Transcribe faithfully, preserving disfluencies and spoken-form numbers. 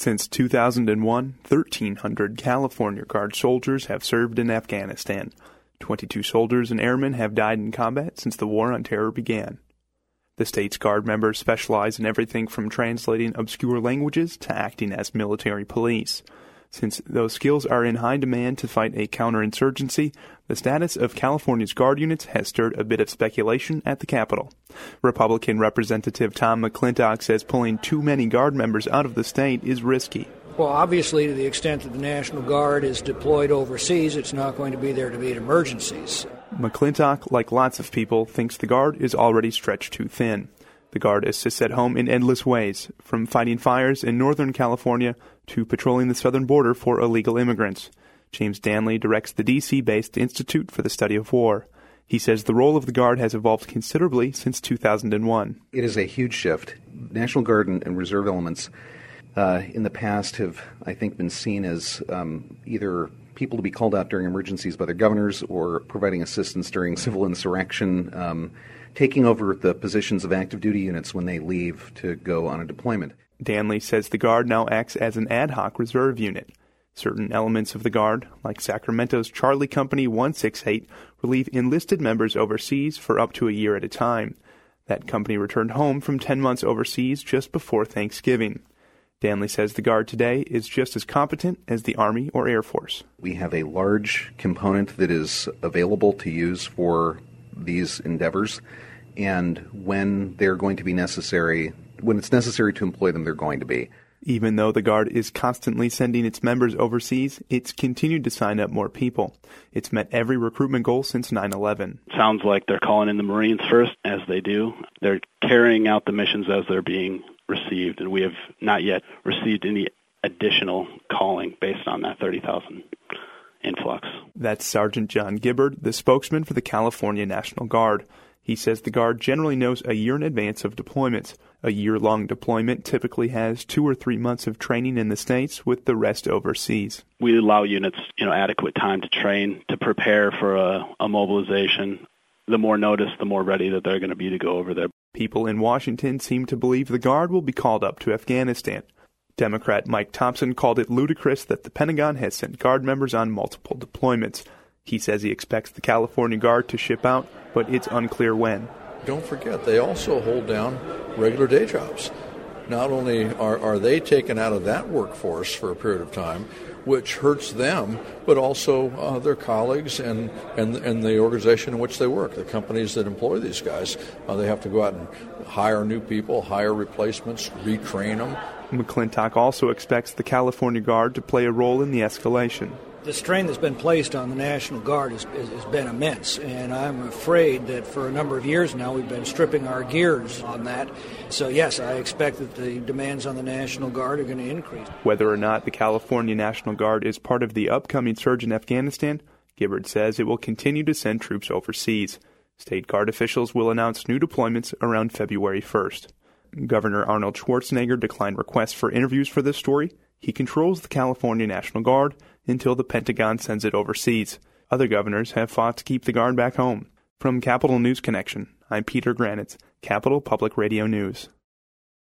Since two thousand one, thirteen hundred California Guard soldiers have served in Afghanistan. twenty-two soldiers and airmen have died in combat since the War on Terror began. The state's Guard members specialize in everything from translating obscure languages to acting as military police. Since those skills are in high demand to fight a counterinsurgency, the status of California's Guard units has stirred a bit of speculation at the Capitol. Republican Representative Tom McClintock says pulling too many Guard members out of the state is risky. Well, obviously, to the extent that the National Guard is deployed overseas, it's not going to be there to meet emergencies. McClintock, like lots of people, thinks the Guard is already stretched too thin. The Guard assists at home in endless ways, from fighting fires in Northern California to patrolling the southern border for illegal immigrants. James Danley directs the D C-based Institute for the Study of War. He says the role of the Guard has evolved considerably since two thousand one. It is a huge shift. National Guard and, and reserve elements uh, in the past have, I think, been seen as um, either people to be called out during emergencies by their governors or providing assistance during civil insurrection, um, taking over the positions of active duty units when they leave to go on a deployment. Danley says the Guard now acts as an ad hoc reserve unit. Certain elements of the Guard, like Sacramento's Charlie Company one sixty-eight, relieve enlisted members overseas for up to a year at a time. That company returned home from ten months overseas just before Thanksgiving. Danley says the Guard today is just as competent as the Army or Air Force. We have a large component that is available to use for these endeavors, and when they're going to be necessary, when it's necessary to employ them, they're going to be. Even though the Guard is constantly sending its members overseas, it's continued to sign up more people. It's met every recruitment goal since nine eleven. Sounds like they're calling in the Marines first, as they do. They're carrying out the missions as they're being received, and we have not yet received any additional calling based on that thirty thousand influx. That's Sergeant John Gibbard, the spokesman for the California National Guard. He says the Guard generally knows a year in advance of deployments. A year-long deployment typically has two or three months of training in the States, with the rest overseas. We allow units, you know, adequate time to train, to prepare for a, a mobilization. The more notice, the more ready that they're going to be to go over there. People in Washington seem to believe the Guard will be called up to Afghanistan. Democrat Mike Thompson called it ludicrous that the Pentagon has sent Guard members on multiple deployments. He says he expects the California Guard to ship out, but it's unclear when. Don't forget, they also hold down regular day jobs. Not only are, are they taken out of that workforce for a period of time, which hurts them, but also uh, their colleagues and, and, and the organization in which they work, the companies that employ these guys. Uh, they have to go out and hire new people, hire replacements, retrain them. McClintock also expects the California Guard to play a role in the escalation. The strain that's been placed on the National Guard has, has been immense, and I'm afraid that for a number of years now we've been stripping our gears on that. So yes, I expect that the demands on the National Guard are going to increase. Whether or not the California National Guard is part of the upcoming surge in Afghanistan, Gibbard says it will continue to send troops overseas. State Guard officials will announce new deployments around February first. Governor Arnold Schwarzenegger declined requests for interviews for this story. He controls the California National Guard until the Pentagon sends it overseas. Other governors have fought to keep the Guard back home. From Capitol News Connection, I'm Peter Granitz, Capitol Public Radio News.